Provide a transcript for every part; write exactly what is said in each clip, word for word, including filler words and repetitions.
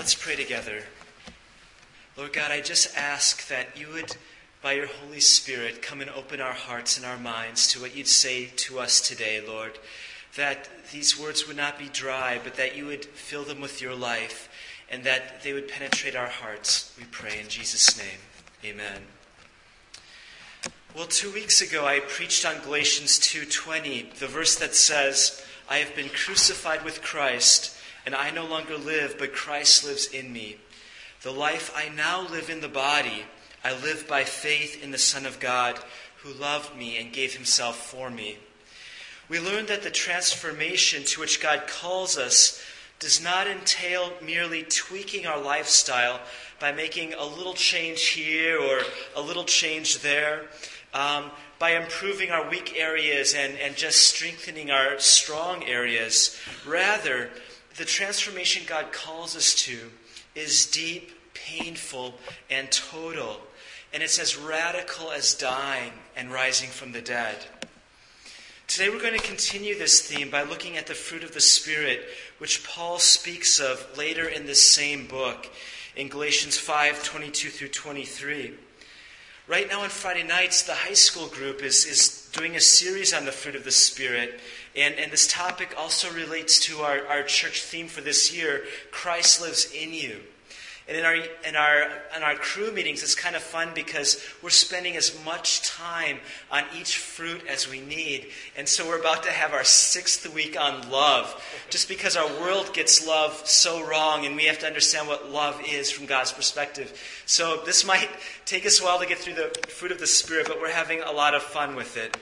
Let's pray together. Lord God, I just ask that you would, by your Holy Spirit, come and open our hearts and our minds to what you'd say to us today, Lord. That these words would not be dry, but that you would fill them with your life, and that they would penetrate our hearts. We pray in Jesus' name. Amen. Well, two weeks ago I preached on Galatians two twenty, the verse that says, I have been crucified with Christ, and I no longer live, but Christ lives in me. The life I now live in the body, I live by faith in the Son of God, who loved me and gave himself for me. We learned that the transformation to which God calls us does not entail merely tweaking our lifestyle by making a little change here or a little change there, um, by improving our weak areas and, and just strengthening our strong areas. Rather, the transformation God calls us to is deep, painful, and total. And it's as radical as dying and rising from the dead. Today we're going to continue this theme by looking at the fruit of the Spirit, which Paul speaks of later in this same book, in Galatians five, twenty-two through twenty-three. Right now on Friday nights, the high school group is, is doing a series on the fruit of the Spirit. And, and this topic also relates to our, our church theme for this year, Christ lives in you. And in our in our in our crew meetings, it's kind of fun because we're spending as much time on each fruit as we need. And so we're about to have our sixth week on love, just because our world gets love so wrong, and we have to understand what love is from God's perspective. So this might take us a while to get through the fruit of the Spirit, but we're having a lot of fun with it.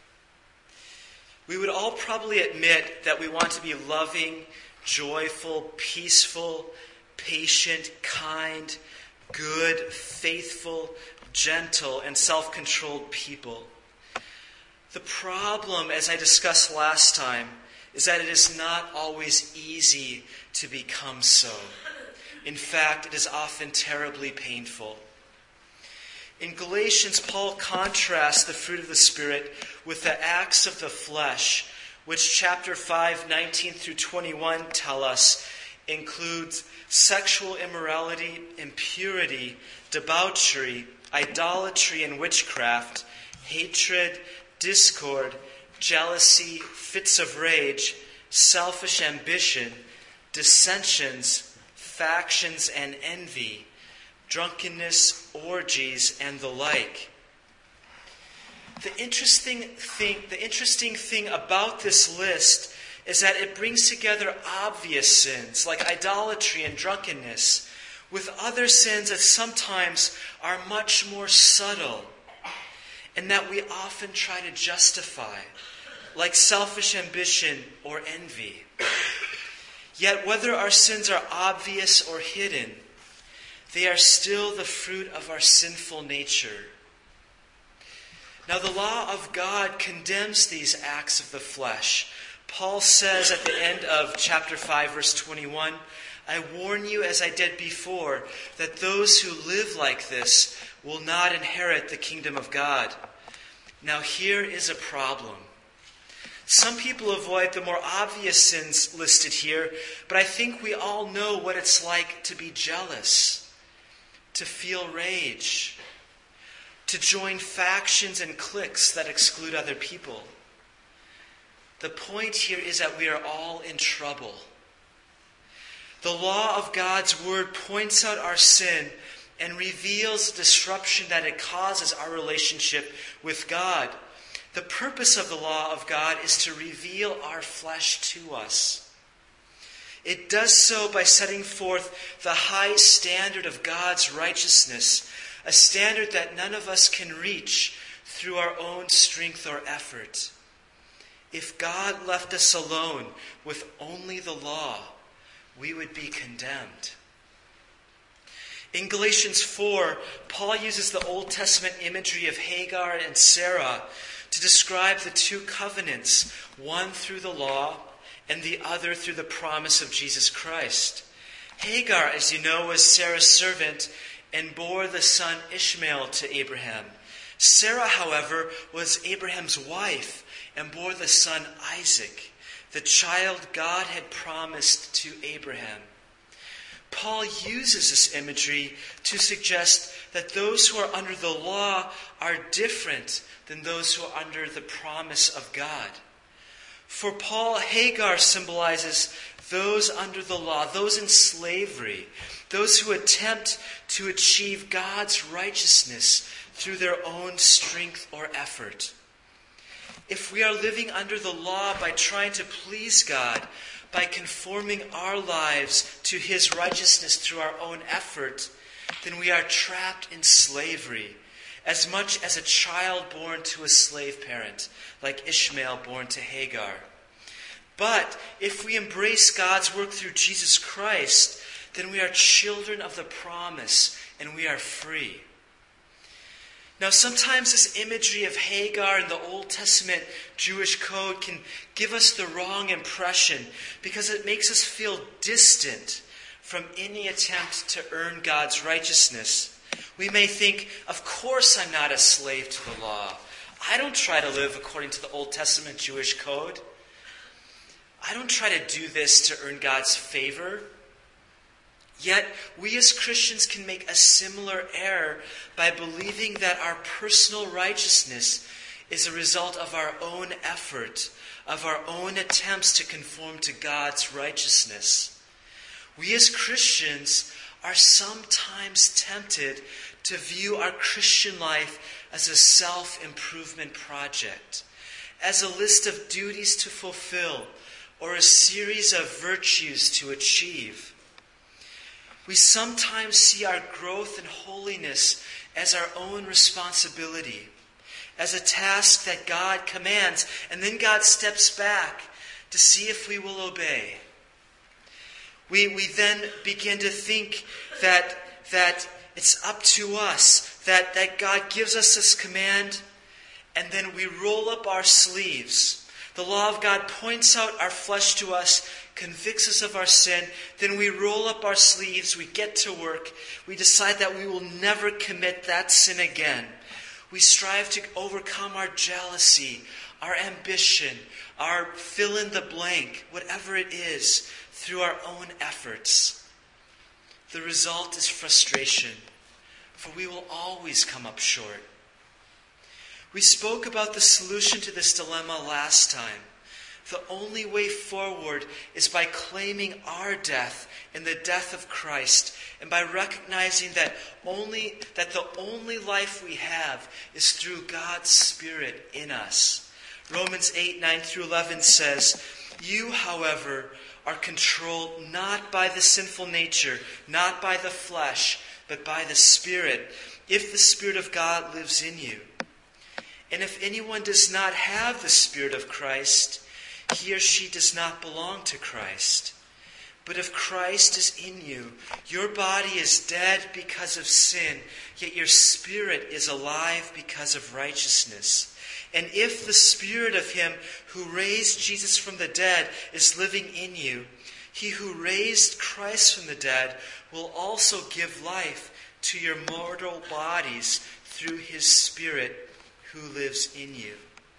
We would all probably admit that we want to be loving, joyful, peaceful, patient, kind, good, faithful, gentle, and self-controlled people. The problem, as I discussed last time, is that it is not always easy to become so. In fact, it is often terribly painful. In Galatians, Paul contrasts the fruit of the Spirit with the acts of the flesh, which chapter five, nineteen through twenty-one tell us includes sexual immorality, impurity, debauchery, idolatry and witchcraft, hatred, discord, jealousy, fits of rage, selfish ambition, dissensions, factions and envy, drunkenness, orgies, and the like. The interesting thing, the interesting thing about this list is that it brings together obvious sins like idolatry and drunkenness with other sins that sometimes are much more subtle and that we often try to justify, like selfish ambition or envy. Yet whether our sins are obvious or hidden, they are still the fruit of our sinful nature. Now the law of God condemns these acts of the flesh. Paul says at the end of chapter five, verse twenty-one, I warn you, as I did before, that those who live like this will not inherit the kingdom of God. Now here is a problem. Some people avoid the more obvious sins listed here, but I think we all know what it's like to be jealous, to feel rage, to join factions and cliques that exclude other people. The point here is that we are all in trouble. The law of God's word points out our sin and reveals the disruption that it causes our relationship with God. The purpose of the law of God is to reveal our flesh to us. It does so by setting forth the high standard of God's righteousness, a standard that none of us can reach through our own strength or effort. If God left us alone with only the law, we would be condemned. In Galatians four, Paul uses the Old Testament imagery of Hagar and Sarah to describe the two covenants, one through the law and the other through the promise of Jesus Christ. Hagar, as you know, was Sarah's servant and bore the son Ishmael to Abraham. Sarah, however, was Abraham's wife and bore the son Isaac, the child God had promised to Abraham. Paul uses this imagery to suggest that those who are under the law are different than those who are under the promise of God. For Paul, Hagar symbolizes those under the law, those in slavery, those who attempt to achieve God's righteousness through their own strength or effort. If we are living under the law by trying to please God, by conforming our lives to His righteousness through our own effort, then we are trapped in slavery, as much as a child born to a slave parent, like Ishmael born to Hagar. But if we embrace God's work through Jesus Christ, then we are children of the promise and we are free. Now, sometimes this imagery of Hagar in the Old Testament Jewish code can give us the wrong impression because it makes us feel distant from any attempt to earn God's righteousness. We may think, of course I'm not a slave to the law. I don't try to live according to the Old Testament Jewish code. I don't try to do this to earn God's favor. Yet, we as Christians can make a similar error by believing that our personal righteousness is a result of our own effort, of our own attempts to conform to God's righteousness. We as Christians are sometimes tempted to view our Christian life as a self-improvement project, as a list of duties to fulfill, or a series of virtues to achieve. We sometimes see our growth in holiness as our own responsibility, as a task that God commands, and then God steps back to see if we will obey. We, we then begin to think that, that it's up to us, that, that God gives us this command, and then we roll up our sleeves. The law of God points out our flesh to us, convicts us of our sin. Then we roll up our sleeves, we get to work. We decide that we will never commit that sin again. We strive to overcome our jealousy, our ambition, our fill in the blank, whatever it is, through our own efforts. The result is frustration, for we will always come up short. We spoke about the solution to this dilemma last time. The only way forward is by claiming our death in the death of Christ, and by recognizing that only that the only life we have is through God's Spirit in us. Romans eight, nine through eleven says, "You, however, are controlled not by the sinful nature, not by the flesh, but by the Spirit, if the Spirit of God lives in you. And if anyone does not have the Spirit of Christ, he or she does not belong to Christ. But if Christ is in you, your body is dead because of sin, yet your spirit is alive because of righteousness. And if the Spirit of Him who raised Jesus from the dead is living in you, He who raised Christ from the dead will also give life to your mortal bodies through His Spirit who lives in you."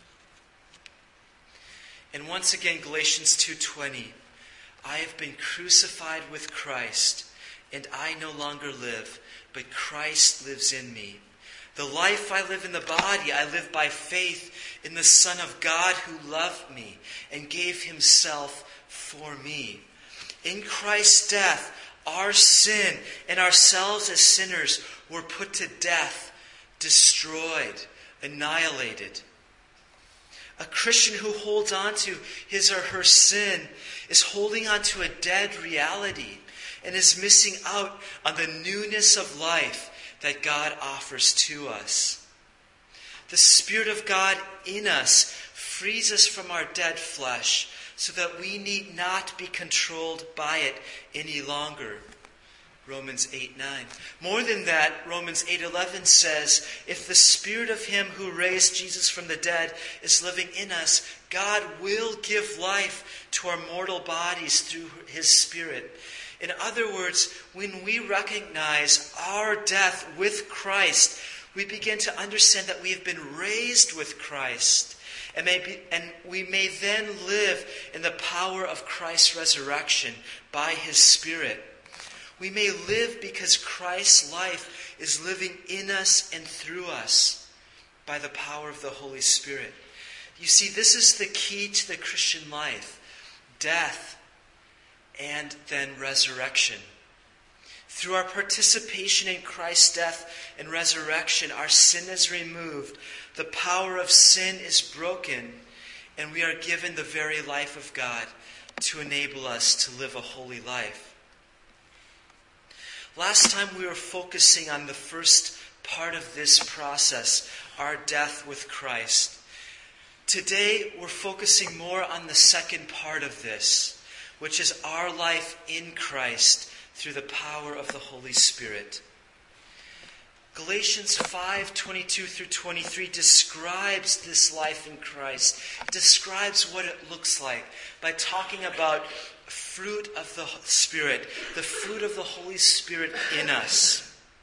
And once again, Galatians two twenty, "I have been crucified with Christ, and I no longer live, but Christ lives in me. The life I live in the body, I live by faith in the Son of God who loved me and gave Himself for me. In Christ's death, our sin and ourselves as sinners were put to death, destroyed, annihilated." A Christian who holds on to his or her sin is holding on to a dead reality and is missing out on the newness of life that God offers to us. The Spirit of God in us frees us from our dead flesh so that we need not be controlled by it any longer. Romans eight nine. More than that, Romans eight eleven says, "If the Spirit of Him who raised Jesus from the dead is living in us, God will give life to our mortal bodies through His Spirit." In other words, when we recognize our death with Christ, we begin to understand that we have been raised with Christ. And, may be, and we may then live in the power of Christ's resurrection by His Spirit. We may live because Christ's life is living in us and through us by the power of the Holy Spirit. You see, this is the key to the Christian life. Death and then resurrection. Through our participation in Christ's death and resurrection, our sin is removed, the power of sin is broken, and we are given the very life of God to enable us to live a holy life. Last time we were focusing on the first part of this process, our death with Christ. Today we're focusing more on the second part of this, which is our life in Christ through the power of the Holy Spirit. Galatians five, twenty-two through twenty-three describes this life in Christ. It describes what it looks like by talking about fruit of the Spirit, the fruit of the Holy Spirit in us.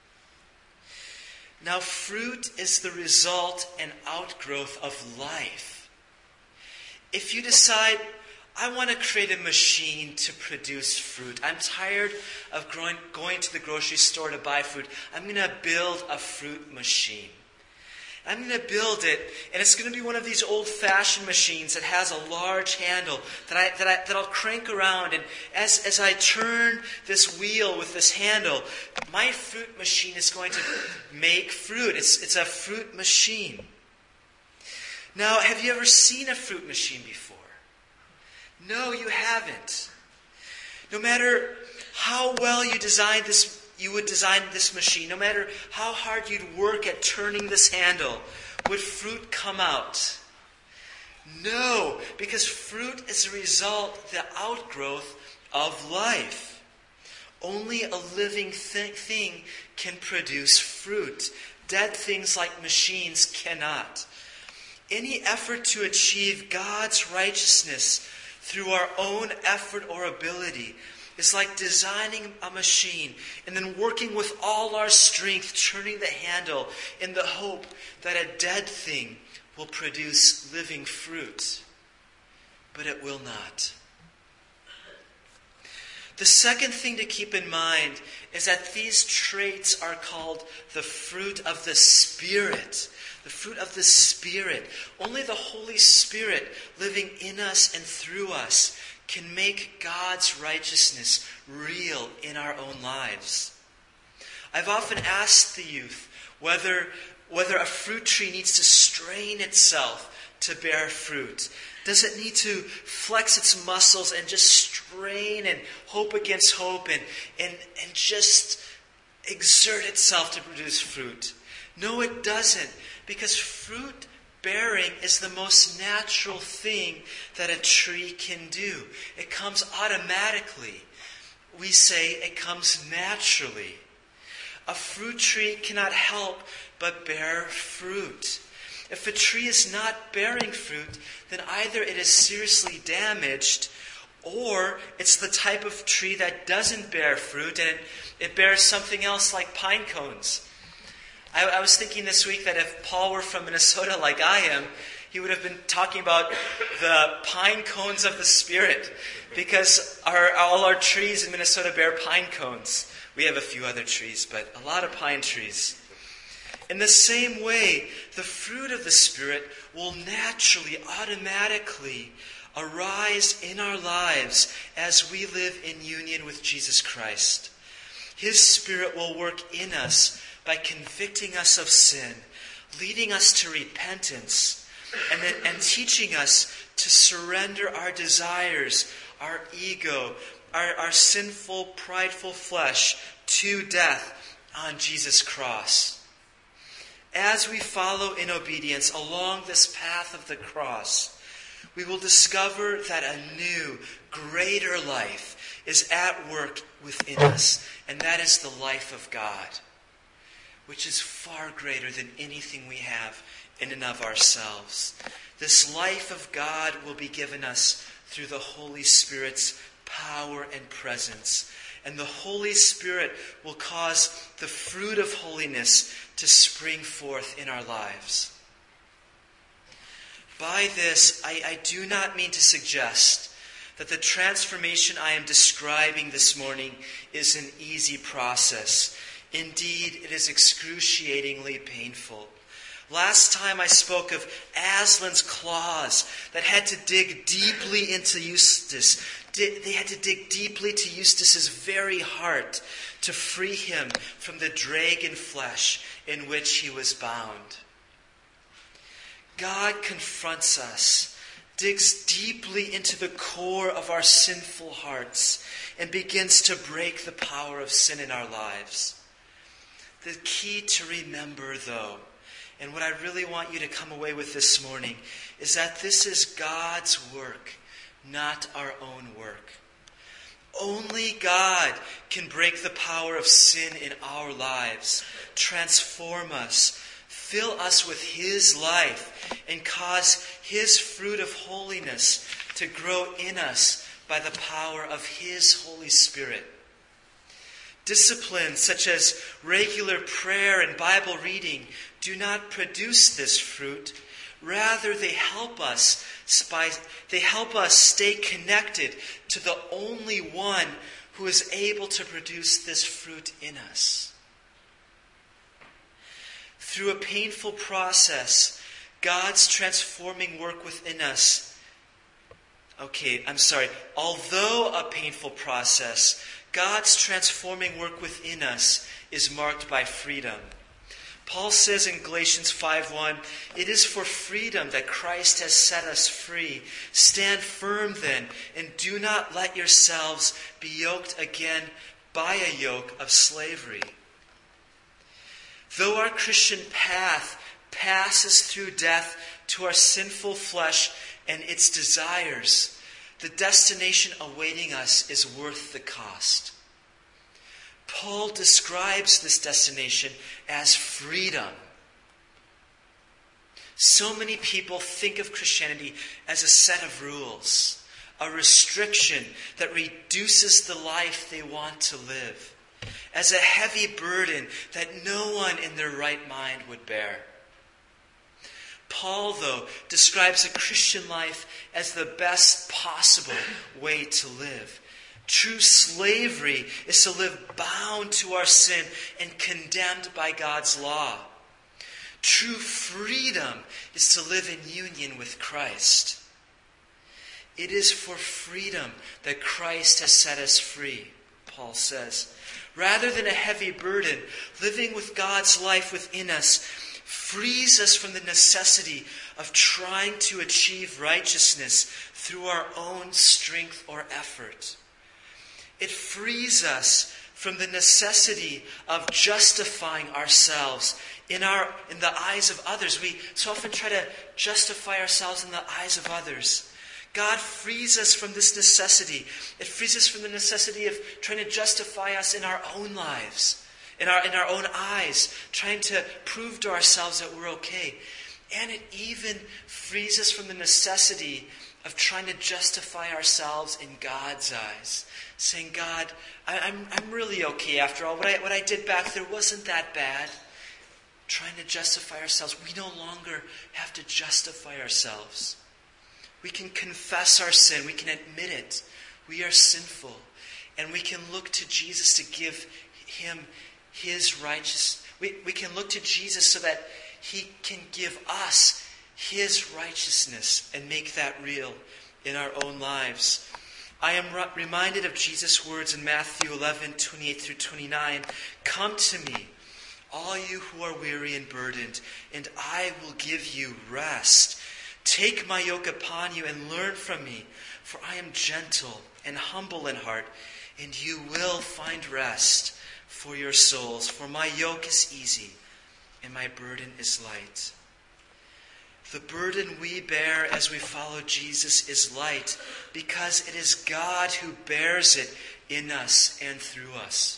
Now, fruit is the result and outgrowth of life. If you decide, I want to create a machine to produce fruit. I'm tired of growing, going to the grocery store to buy fruit. I'm going to build a fruit machine. I'm going to build it, and it's going to be one of these old-fashioned machines that has a large handle that, I, that, I, that I'll crank around. And as, as I turn this wheel with this handle, my fruit machine is going to make fruit. It's, it's a fruit machine. Now, have you ever seen a fruit machine before? No, you haven't. No matter how well you design this, you would design this machine, no matter how hard you'd work at turning this handle, would fruit come out? No, because fruit is a result, the outgrowth of life. Only a living th- thing can produce fruit. Dead things like machines cannot. Any effort to achieve God's righteousness through our own effort or ability is like designing a machine and then working with all our strength, turning the handle in the hope that a dead thing will produce living fruit. But it will not. The second thing to keep in mind is that these traits are called the fruit of the Spirit. The fruit of the Spirit. Only the Holy Spirit living in us and through us can make God's righteousness real in our own lives. I've often asked the youth whether, whether a fruit tree needs to strain itself to bear fruit. Does it need to flex its muscles and just strain and hope against hope and, and, and just exert itself to produce fruit? No, it doesn't, because fruit bearing is the most natural thing that a tree can do. It comes automatically. We say it comes naturally. A fruit tree cannot help but bear fruit. If a tree is not bearing fruit, then either it is seriously damaged, or it's the type of tree that doesn't bear fruit, and it, it bears something else like pine cones. I, I was thinking this week that if Paul were from Minnesota like I am, he would have been talking about the pine cones of the Spirit, because our, all our trees in Minnesota bear pine cones. We have a few other trees, but a lot of pine trees. In the same way, the fruit of the Spirit will naturally, automatically arise in our lives as we live in union with Jesus Christ. His Spirit will work in us by convicting us of sin, leading us to repentance, and, then, and teaching us to surrender our desires, our ego, our, our sinful, prideful flesh to death on Jesus' cross. As we follow in obedience along this path of the cross, we will discover that a new, greater life is at work within us, and that is the life of God, which is far greater than anything we have in and of ourselves. This life of God will be given us through the Holy Spirit's power and presence. And the Holy Spirit will cause the fruit of holiness to spring forth in our lives. By this, I, I do not mean to suggest that the transformation I am describing this morning is an easy process. Indeed, it is excruciatingly painful. Last time I spoke of Aslan's claws that had to dig deeply into Eustace. They had to dig deeply to Eustace's very heart to free him from the dragon flesh in which he was bound. God confronts us, digs deeply into the core of our sinful hearts, and begins to break the power of sin in our lives. The key to remember, though, and what I really want you to come away with this morning, is that this is God's work, not our own work. Only God can break the power of sin in our lives, transform us, fill us with His life, and cause His fruit of holiness to grow in us by the power of His Holy Spirit. Disciplines such as regular prayer and Bible reading do not produce this fruit. Rather, they help us they help us stay connected to the only one who is able to produce this fruit in us. Through a painful process, God's transforming work within us. Okay, I'm sorry. Although a painful process, God's transforming work within us is marked by freedom. Paul says in Galatians five one, "It is for freedom that Christ has set us free. Stand firm then, and do not let yourselves be yoked again by a yoke of slavery." Though our Christian path passes through death to our sinful flesh and its desires, the destination awaiting us is worth the cost. Paul describes this destination as freedom. So many people think of Christianity as a set of rules, a restriction that reduces the life they want to live, as a heavy burden that no one in their right mind would bear. Paul, though, describes a Christian life as the best possible way to live. True slavery is to live bound to our sin and condemned by God's law. True freedom is to live in union with Christ. It is for freedom that Christ has set us free, Paul says. Rather than a heavy burden, living with God's life within us frees us from the necessity of trying to achieve righteousness through our own strength or effort. It frees us from the necessity of justifying ourselves in our in the eyes of others. We so often try to justify ourselves in the eyes of others. God frees us from this necessity. It frees us from the necessity of trying to justify us in our own lives, in our in our own eyes, trying to prove to ourselves that we're okay. And it even frees us from the necessity of trying to justify ourselves in God's eyes. Saying, God, I, I'm I'm really okay after all. What I what I did back there wasn't that bad. Trying to justify ourselves. We no longer have to justify ourselves. We can confess our sin. We can admit it. We are sinful. And we can look to Jesus to give Him His righteousness. We, we can look to Jesus so that He can give us His righteousness and make that real in our own lives. I am reminded of Jesus' words in Matthew eleven, twenty-eight through twenty-nine. "Come to me, all you who are weary and burdened, and I will give you rest. Take my yoke upon you and learn from me, for I am gentle and humble in heart, and you will find rest for your souls. For my yoke is easy, and my burden is light." The burden we bear as we follow Jesus is light because it is God who bears it in us and through us.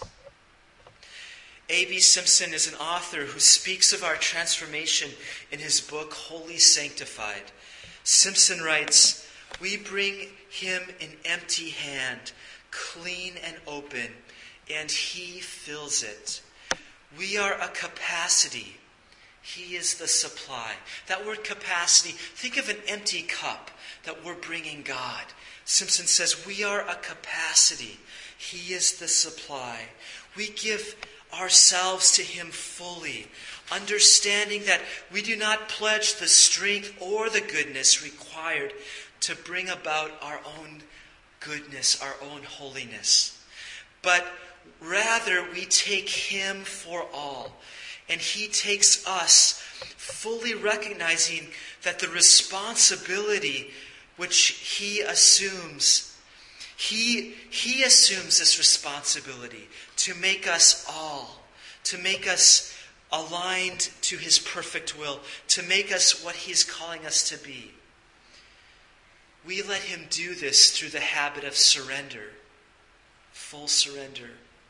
A B Simpson is an author who speaks of our transformation in his book, Wholly Sanctified. Simpson writes, "We bring Him an empty hand, clean and open, and He fills it. We are a capacity. He is the supply. That word capacity, think of an empty cup that we're bringing God. Simpson says we are a capacity. He is the supply. We give ourselves to him fully, understanding that we do not pledge the strength or the goodness required to bring about our own goodness, our own holiness. But rather, we take him for all. And he takes us, fully recognizing that the responsibility which he assumes, he, he assumes this responsibility to make us all, to make us aligned to his perfect will, to make us what he's calling us to be. We let him do this through the habit of surrender, full surrender.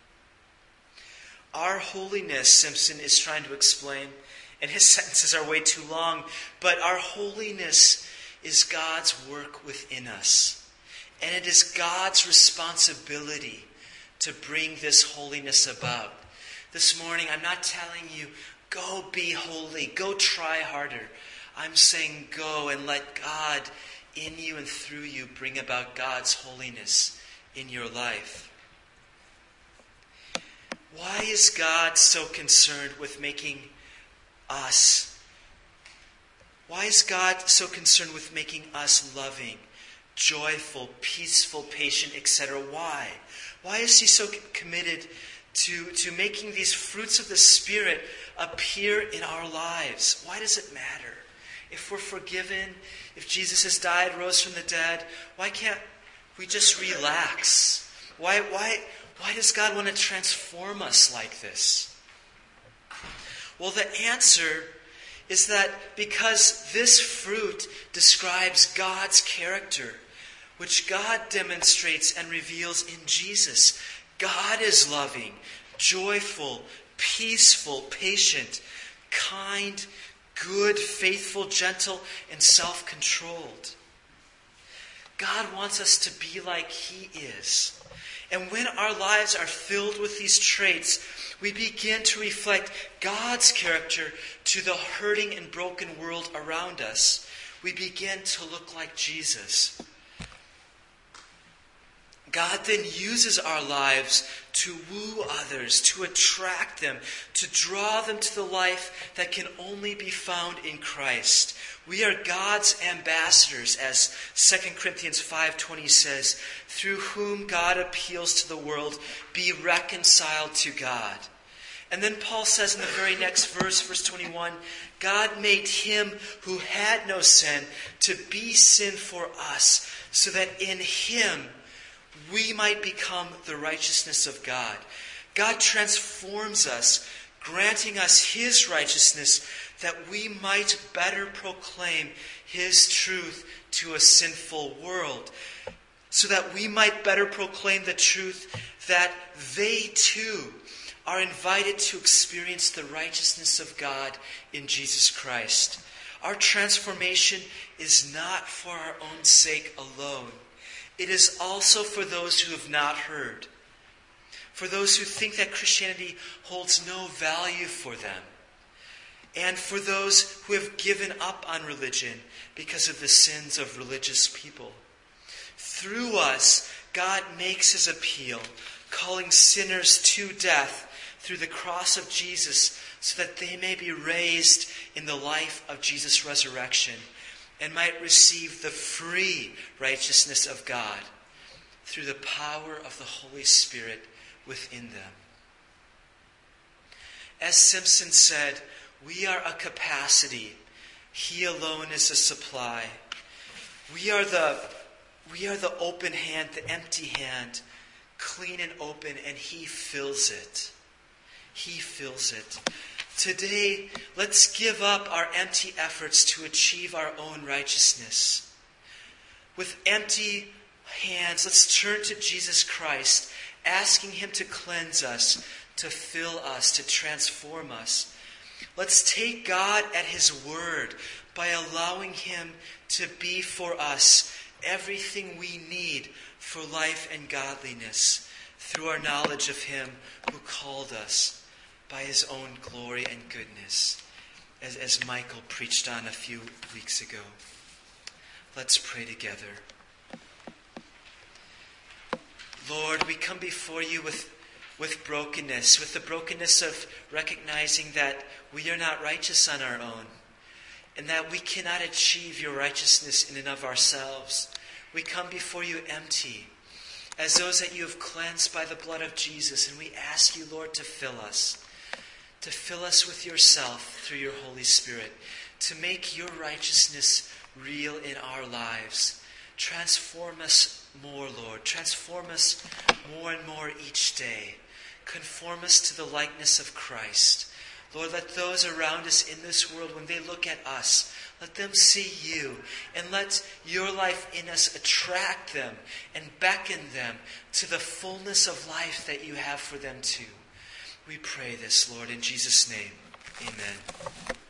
Our holiness, Simpson is trying to explain, and his sentences are way too long, but our holiness is God's work within us. And it is God's responsibility to bring this holiness about. This morning, I'm not telling you, go be holy, go try harder. I'm saying go and let God in you and through you bring about God's holiness in your life. Why is God so concerned with making us? Why is God so concerned with making us loving, joyful, peaceful, patient, et cetera? Why? Why is he so committed to, to making these fruits of the Spirit appear in our lives? Why does it matter? If we're forgiven, if Jesus has died, rose from the dead, why can't we just relax? Why, why, why does God want to transform us like this? Well, the answer is that because this fruit describes God's character, which God demonstrates and reveals in Jesus. God is loving, joyful, peaceful, patient, kind, good, faithful, gentle, and self-controlled. God wants us to be like he is. And when our lives are filled with these traits, we begin to reflect God's character to the hurting and broken world around us. We begin to look like Jesus. God then uses our lives to woo others, to attract them, to draw them to the life that can only be found in Christ. We are God's ambassadors, as Second Corinthians five twenty says, through whom God appeals to the world, be reconciled to God. And then Paul says in the very next verse, verse twenty-one, God made him who had no sin to be sin for us, so that in him we might become the righteousness of God. God transforms us, granting us his righteousness, that we might better proclaim his truth to a sinful world, so that we might better proclaim the truth that they too are invited to experience the righteousness of God in Jesus Christ. Our transformation is not for our own sake alone. It is also for those who have not heard, for those who think that Christianity holds no value for them, and for those who have given up on religion because of the sins of religious people. Through us, God makes his appeal, calling sinners to death through the cross of Jesus, so that they may be raised in the life of Jesus' resurrection and might receive the free righteousness of God through the power of the Holy Spirit within them. As Simpson said, we are a capacity. He alone is a supply. We are the, we are the open hand, the empty hand, clean and open, and he fills it. He fills it. Today, let's give up our empty efforts to achieve our own righteousness. With empty hands, let's turn to Jesus Christ, asking him to cleanse us, to fill us, to transform us. Let's take God at his word by allowing him to be for us everything we need for life and godliness through our knowledge of him who called us by his own glory and goodness. as, as Michael preached on a few weeks ago. Let's pray together. Lord, we come before you with, with brokenness, with the brokenness of recognizing that we are not righteous on our own, and that we cannot achieve your righteousness in and of ourselves. We come before you empty, as those that you have cleansed by the blood of Jesus, and we ask you, Lord, to fill us, to fill us with yourself through your Holy Spirit, to make your righteousness real in our lives. Transform us more, Lord. Transform us more and more each day. Conform us to the likeness of Christ. Lord, let those around us in this world, when they look at us, let them see you, and let your life in us attract them and beckon them to the fullness of life that you have for them too. We pray this, Lord, in Jesus' name. Amen.